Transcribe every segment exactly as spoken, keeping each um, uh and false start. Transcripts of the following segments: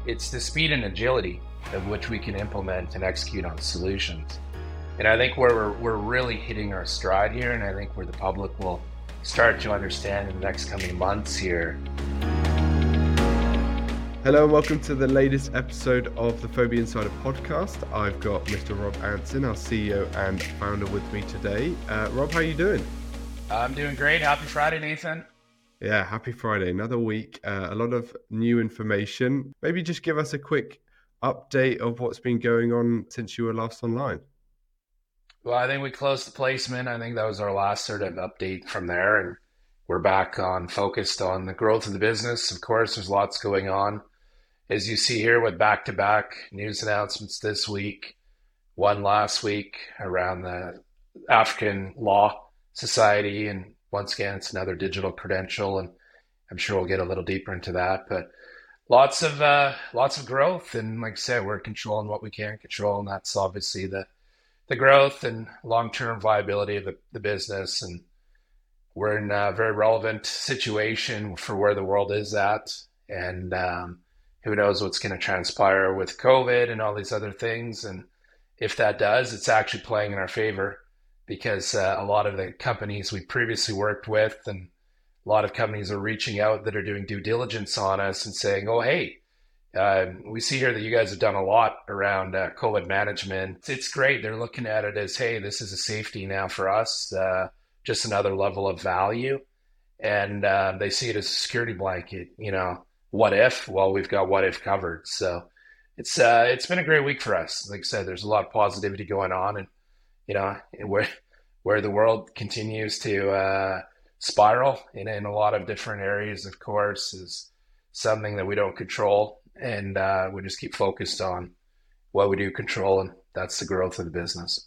It's the speed and agility of which we can implement and execute on solutions. And I think where we're, we're really hitting our stride here, and I think where the public will start to understand in the next coming months here. Hello and welcome to the latest episode of the Fobi Insider podcast. I've got Mister Rob Anson, our C E O and founder, with me today. Uh, Rob, how are you doing? I'm doing great. Happy Friday, Nathan. Yeah, happy Friday. Another week, uh, a lot of new information. Maybe just give us a quick update of what's been going on since you were last online. Well, I think we closed the placement. I think that was our last sort of update from there. And we're back on focused on the growth of the business. Of course, there's lots going on. As you see here with back-to-back news announcements this week, one last week around the African Law Society, and once again, it's another digital credential, and I'm sure we'll get a little deeper into that. But lots of uh, lots of growth, and like I said, we're controlling what we can control, and that's obviously the the growth and long-term viability of the, the business. And we're in a very relevant situation for where the world is at, and um, who knows what's going to transpire with COVID and all these other things. And if that does, it's actually playing in our favor, because uh, a lot of the companies we previously worked with and a lot of companies are reaching out that are doing due diligence on us and saying, oh, hey, uh, we see here that you guys have done a lot around uh, COVID management. It's great. They're looking at it as, hey, this is a safety now for us, uh, just another level of value. And uh, they see it as a security blanket. You know, what if? Well, we've got what if covered. So it's uh, it's been a great week for us. Like I said, there's a lot of positivity going on, and you know, where where the world continues to uh, spiral in, in a lot of different areas, of course, is something that we don't control. And uh, we just keep focused on what we do control, and that's the growth of the business.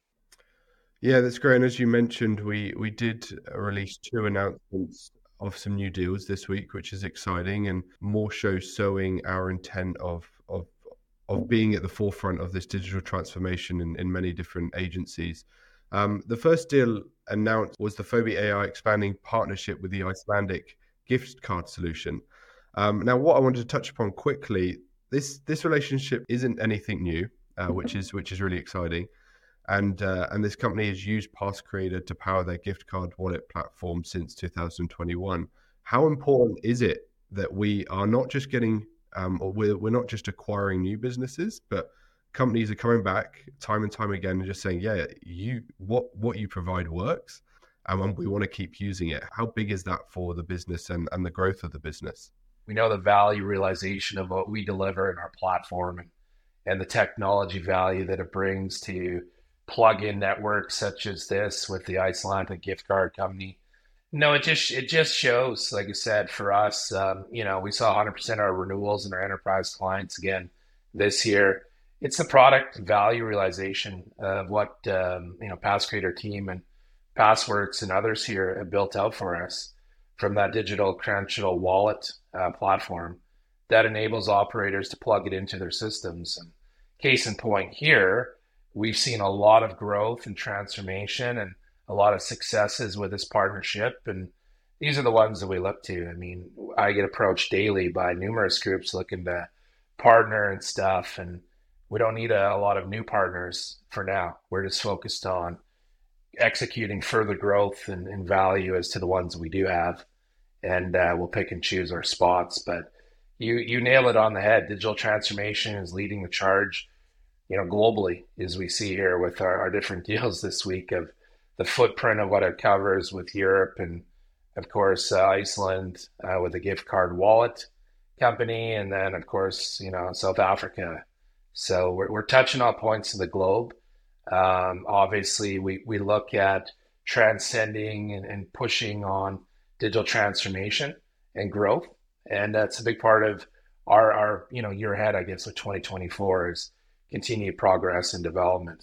Yeah, that's great. And as you mentioned, we, we did release two announcements of some new deals this week, which is exciting, and more shows showing our intent of of of being at the forefront of this digital transformation in, in many different agencies. Um, the first deal announced was the Fobi A I expanding partnership with the Icelandic gift card solution. Um, now, what I wanted to touch upon quickly, this this relationship isn't anything new, uh, which is which is really exciting. And uh, and this company has used PassCreator to power their gift card wallet platform since two thousand twenty-one. How important is it that we are not just getting Um, or we're, we're not just acquiring new businesses, but companies are coming back time and time again and just saying, yeah, you what what you provide works, um, and we want to keep using it. How big is that for the business and, and the growth of the business? We know the value realization of what we deliver in our platform, and, and the technology value that it brings to plug-in networks such as this with the Icelandic gift card company. No, it just it just shows, like I said, for us, um, you know, we saw one hundred percent of our renewals in our enterprise clients again this year. It's the product value realization of what, um, you know, PassCreator team and Passworks and others here have built out for us from that digital credential wallet uh, platform that enables operators to plug it into their systems. And case in point here, we've seen a lot of growth and transformation and a lot of successes with this partnership. And these are the ones that we look to. I mean, I get approached daily by numerous groups looking to partner and stuff. And we don't need a, a lot of new partners for now. We're just focused on executing further growth and, and value as to the ones we do have. And uh, we'll pick and choose our spots. But you, you nail it on the head. Digital transformation is leading the charge, you know, globally, as we see here with our, our different deals this week of the footprint of what it covers with Europe and, of course, uh, Iceland uh, with a gift card wallet company, and then, of course, you know, South Africa. So we're, we're touching all points of the globe. Um, obviously, we, we look at transcending and, and pushing on digital transformation and growth, and that's a big part of our, our you know, year ahead, I guess, with twenty twenty-four is continued progress and development.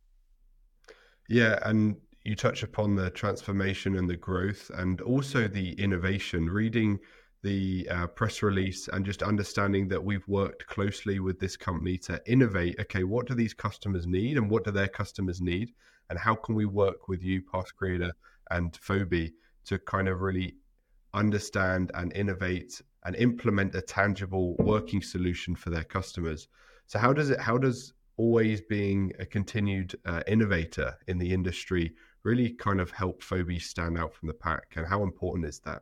Yeah, and you touch upon the transformation and the growth and also the innovation. Reading the uh, press release and just understanding that we've worked closely with this company to innovate. Okay, what do these customers need and what do their customers need? And how can we work with you, PassCreator and Fobi, to kind of really understand and innovate and implement a tangible working solution for their customers. So how does it, how does always being a continued uh, innovator in the industry really kind of help Fobi stand out from the pack? And how important is that?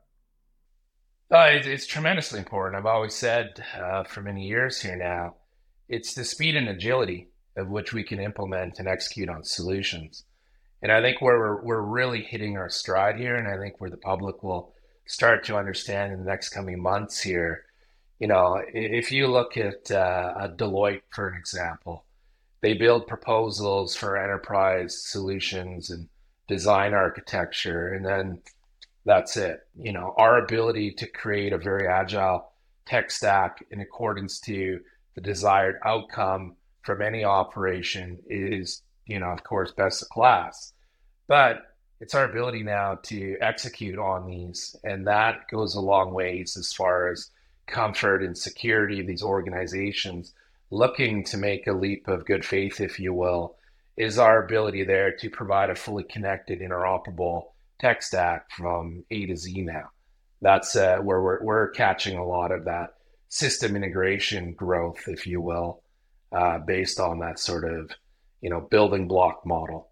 Uh, it's, it's tremendously important. I've always said uh, for many years here now, it's the speed and agility of which we can implement and execute on solutions. And I think where we're, we're really hitting our stride here, and I think where the public will start to understand in the next coming months here, you know, if you look at uh, a Deloitte, for an example, they build proposals for enterprise solutions and design architecture, and then that's it. You know, our ability to create a very agile tech stack in accordance to the desired outcome from any operation is, you know, of course, best of class. But it's our ability now to execute on these, and that goes a long ways as far as comfort and security of these organizations looking to make a leap of good faith, if you will, is our ability there to provide a fully connected, interoperable tech stack from A to Z now. That's uh, where we're, we're catching a lot of that system integration growth, if you will, uh, based on that sort of, you know, building block model.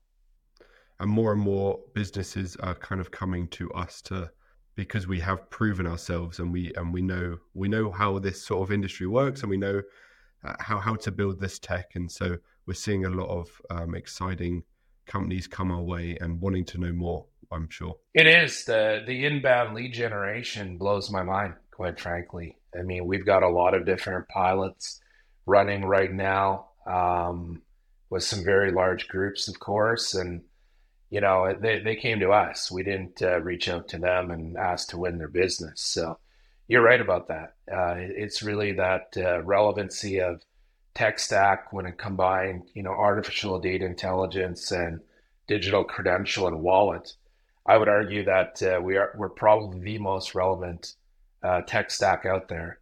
And more and more businesses are kind of coming to us to, because we have proven ourselves, and we and we know we know how this sort of industry works, and we know uh, how how to build this tech. And so we're seeing a lot of um, exciting companies come our way and wanting to know more, I'm sure. It is. The the inbound lead generation blows my mind, quite frankly. I mean, we've got a lot of different pilots running right now um, with some very large groups, of course. And, you know, they, they came to us. We didn't uh, reach out to them and ask to win their business. So you're right about that. Uh, it's really that uh, relevancy of tech stack when it combined, you know, artificial data intelligence and digital credential and wallet. I would argue that uh, we are we're probably the most relevant uh, tech stack out there.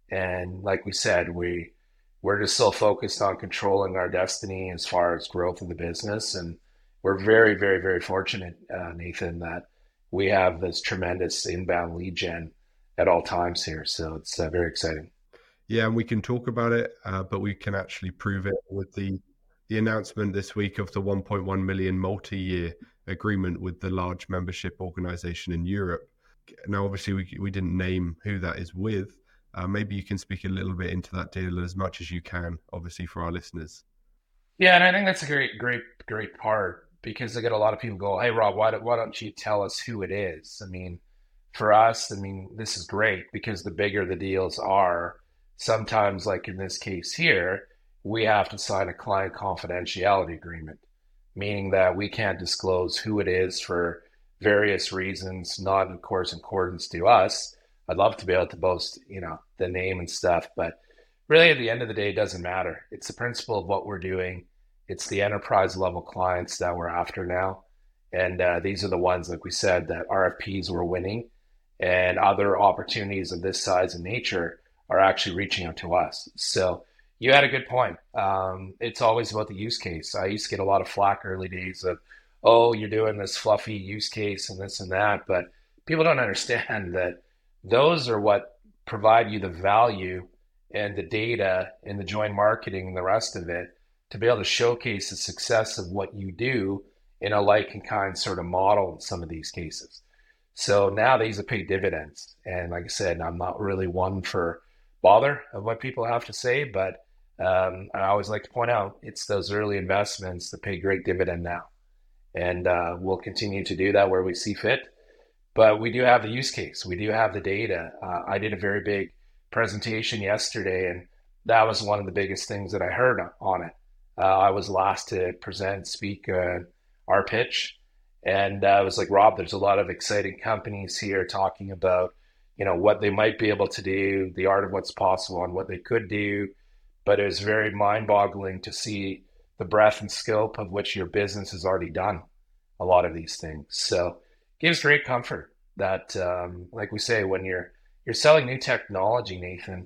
And like we said, we we're just so focused on controlling our destiny as far as growth of the business. And we're very, very, very fortunate, uh, Nathan, that we have this tremendous inbound lead gen at all times here. So it's uh, very exciting. Yeah, and we can talk about it, uh, but we can actually prove it with the the announcement this week of the one point one million multi-year agreement with the large membership organization in Europe. Now, obviously, we we didn't name who that is with. Uh, maybe you can speak a little bit into that deal as much as you can, obviously, for our listeners. Yeah, and I think that's a great, great, great part, because I get a lot of people go, "Hey, Rob, why don't, why don't you tell us who it is?" I mean, for us, I mean, this is great because the bigger the deals are, sometimes, like in this case here, we have to sign a client confidentiality agreement, meaning that we can't disclose who it is for various reasons, not, of course, in accordance to us. I'd love to be able to boast, you know, the name and stuff, but really at the end of the day, it doesn't matter. It's the principle of what we're doing. It's the enterprise level clients that we're after now. And uh, these are the ones, like we said, that R F Ps we're winning, and other opportunities of this size and nature are actually reaching out to us. So you had a good point. Um, it's always about the use case. I used to get a lot of flack early days of, oh, you're doing this fluffy use case and this and that, but people don't understand that those are what provide you the value and the data and the joint marketing and the rest of it to be able to showcase the success of what you do in a like and kind sort of model in some of these cases. So now these have paid dividends. And like I said, I'm not really one for bother of what people have to say, but um, I always like to point out it's those early investments that pay great dividend now. And uh, we'll continue to do that where we see fit. But we do have the use case. We do have the data. Uh, I did a very big presentation yesterday, and that was one of the biggest things that I heard on it. Uh, I was last to present, speak uh, our pitch. And uh, I was like, Rob, there's a lot of exciting companies here talking about, you know, what they might be able to do, the art of what's possible and what they could do. But it was very mind-boggling to see the breadth and scope of which your business has already done a lot of these things. So it gives great comfort that, um, like we say, when you're you're selling new technology, Nathan,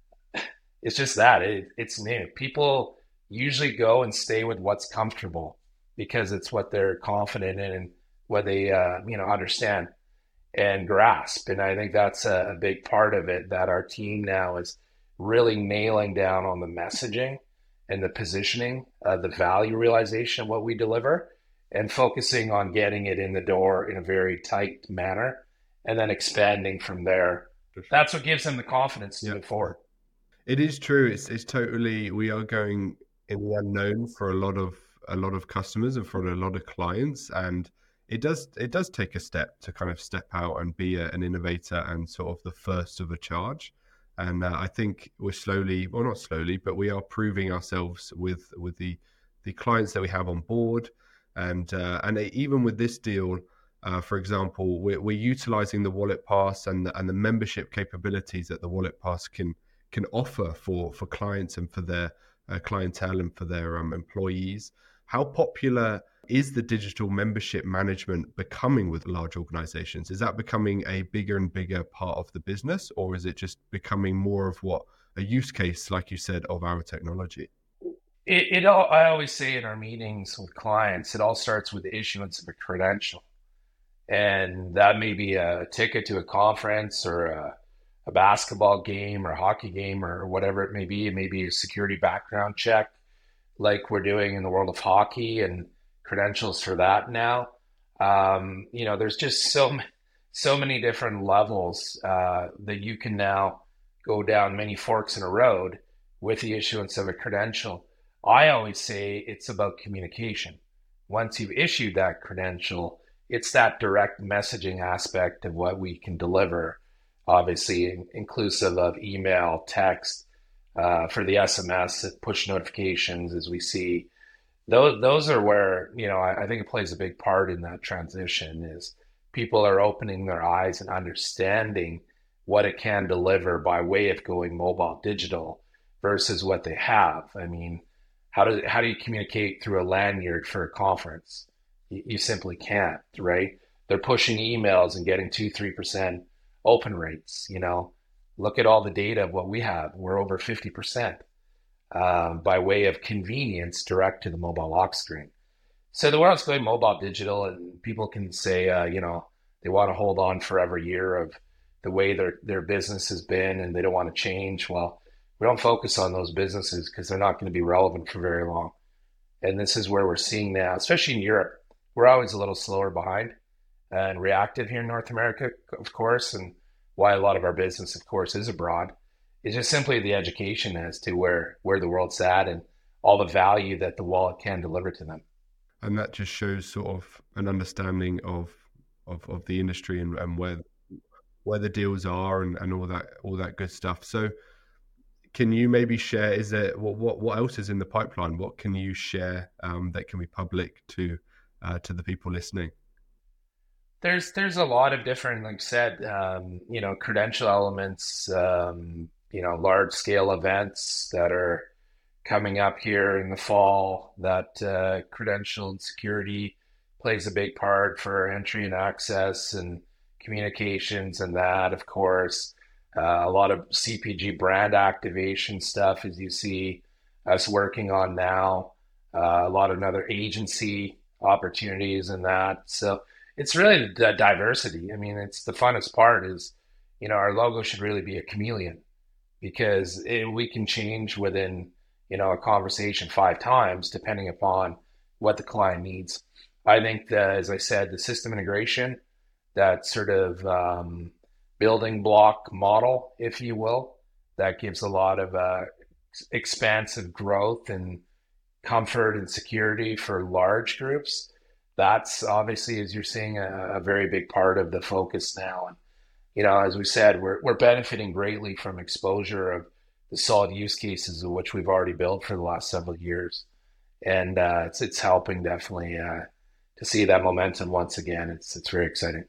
it's just that it, it's new. People usually go and stay with what's comfortable because it's what they're confident in and what they uh, you know understand. and grasp. And I think that's a, a big part of it, that our team now is really nailing down on the messaging and the positioning, uh, the value realization of what we deliver, and focusing on getting it in the door in a very tight manner, and then expanding from there. That's what gives them the confidence to Yeah. move forward. It is true. It's it's totally, we are going in the unknown for a lot of a lot of customers and for a lot of clients, and it does it does take a step to kind of step out and be a, an innovator and sort of the first of a charge. And uh, I think we're slowly, well, not slowly, but we are proving ourselves with with the the clients that we have on board, and uh, and even with this deal. Uh, for example, we're, we're utilizing the Wallet Pass and the, and the membership capabilities that the Wallet Pass can can offer for for clients and for their uh, clientele and for their um, employees. How popular is the digital membership management becoming with large organizations? Is that becoming a bigger and bigger part of the business, or is it just becoming more of what a use case, like you said, of our technology? It, it all, I always say in our meetings with clients, it all starts with the issuance of a credential. And that may be a ticket to a conference or a, a basketball game or a hockey game or whatever it may be. It may be a security background check like we're doing in the world of hockey, and credentials for that now. Um, you know, there's just so so many different levels uh, that you can now go down many forks in a road with the issuance of a credential. I always say it's about communication. Once you've issued that credential, it's that direct messaging aspect of what we can deliver, obviously inclusive of email, text, uh, for the S M S, push notifications, as we see. Those those are where, you know, I, I think it plays a big part in that transition, is people are opening their eyes and understanding what it can deliver by way of going mobile digital versus what they have. I mean, how do how do you communicate through a lanyard for a conference? You, you simply can't, right? They're pushing emails and getting two, three percent open rates. You know, look at all the data of what we have. We're over fifty percent um, by way of convenience direct to the mobile lock screen. So the world's going mobile digital, and people can say, uh, you know, they want to hold on for every year of the way their their business has been, and they don't want to change. Well, we don't focus on those businesses because they're not going to be relevant for very long. And this is where we're seeing now, especially in Europe, we're always a little slower behind and reactive here in North America, of course, and why a lot of our business, of course, is abroad. It's just simply the education as to where where the world's at and all the value that the wallet can deliver to them. And that just shows sort of an understanding of of, of the industry and, and where where the deals are and, and all that all that good stuff. So can you maybe share, is there what what, what else is in the pipeline? What can you share um, that can be public to uh, to the people listening? There's there's a lot of different, like I said, um, you know, credential elements, um, you know, large scale events that are coming up here in the fall, that uh, credential and security plays a big part for entry and access and communications, and that, of course, uh, a lot of C P G brand activation stuff, as you see us working on now, uh, a lot of other agency opportunities and that. So it's really the diversity. I mean, it's the funnest part is, you know, our logo should really be a chameleon, because it, we can change within, you know, a conversation five times depending upon what the client needs. I think that, as I said, the system integration, that sort of um, building block model, if you will, that gives a lot of uh, expansive growth and comfort and security for large groups. That's obviously, as you're seeing, a, a very big part of the focus now. And, you know, as we said, we're we're benefiting greatly from exposure of the solid use cases of which we've already built for the last several years, and uh, it's it's helping definitely uh, to see that momentum once again. It's it's very exciting.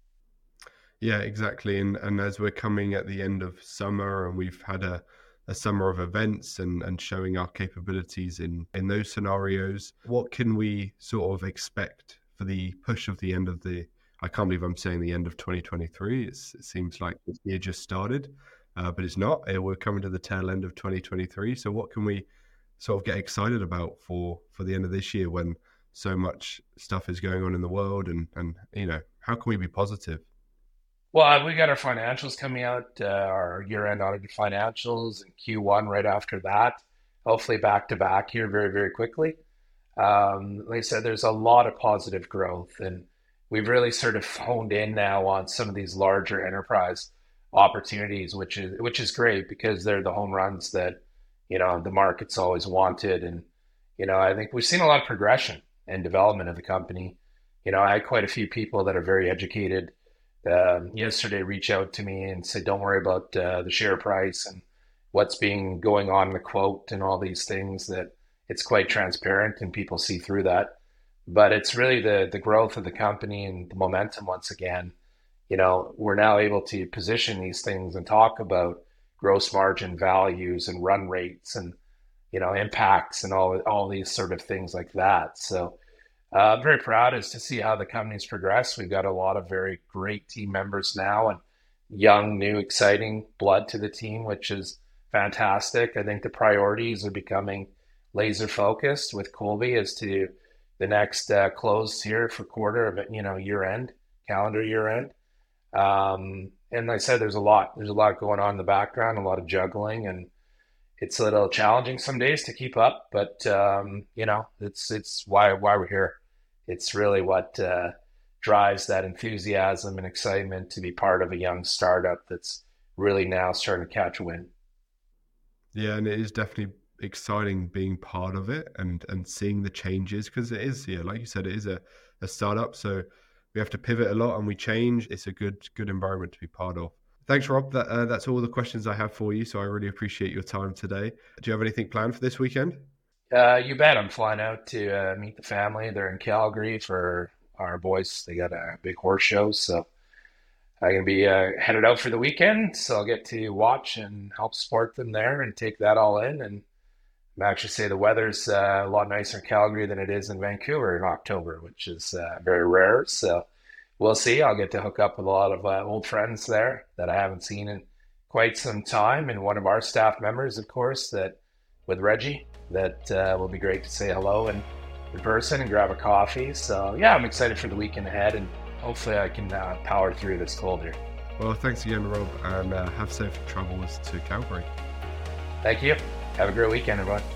Yeah, exactly. And and as we're coming at the end of summer and we've had a, a summer of events and, and showing our capabilities in, in those scenarios, what can we sort of expect for the push of the end of the, I can't believe I'm saying the end of twenty twenty-three. It's, it seems like this year just started, uh, but it's not. Uh, We're coming to the tail end of twenty twenty-three. So what can we sort of get excited about for, for the end of this year when so much stuff is going on in the world, and, and, you know, how can we be positive? Well, we got our financials coming out, uh, our year-end audited financials and Q one right after that. Hopefully back to back here very, very quickly. Um, like I said, there's a lot of positive growth, and we've really sort of honed in now on some of these larger enterprise opportunities, which is which is great because they're the home runs that, you know, the market's always wanted. And, you know, I think we've seen a lot of progression and development of the company. You know, I had quite a few people that are very educated um, yesterday reach out to me and say, "Don't worry about uh, the share price and what's being going on in the quote and all these things. That it's quite transparent and people see through that. But it's really the the growth of the company and the momentum once again. You know, we're now able to position these things and talk about gross margin values and run rates and, you know, impacts and all all these sort of things like that. So uh, I'm very proud as to see how the company's progressed. We've got a lot of very great team members now and young, new, exciting blood to the team, which is fantastic. I think the priorities are becoming laser focused with Colby as to the next uh, close here for quarter of it, you know, year end, calendar year end. Um, and like I said, there's a lot, there's a lot going on in the background, a lot of juggling, and it's a little challenging some days to keep up, but um, you know, it's it's why why we're here. It's really what uh, drives that enthusiasm and excitement to be part of a young startup that's really now starting to catch wind. Yeah, and it is definitely exciting being part of it and and seeing the changes because it is, yeah, like you said, it is a, a startup. So we have to pivot a lot and we change. It's a good good environment to be part of. Thanks, Rob. That uh, that's all the questions I have for you. So I really appreciate your time today. Do you have anything planned for this weekend? Uh, you bet. I'm flying out to uh, meet the family. They're in Calgary for our boys. They got a big horse show, so I'm gonna be uh, headed out for the weekend. So I'll get to watch and help support them there and take that all in. And I'm actually say the weather's uh, a lot nicer in Calgary than it is in Vancouver in October, which is uh, very rare. So we'll see. I'll get to hook up with a lot of uh, old friends there that I haven't seen in quite some time, and one of our staff members, of course, that with Reggie, that uh, will be great to say hello in, in person and grab a coffee. So yeah, I'm excited for the weekend ahead, and hopefully I can uh, power through this cold here. Well, thanks again, Rob, and uh, have safe travels to Calgary. Thank you. Have a great weekend, everyone.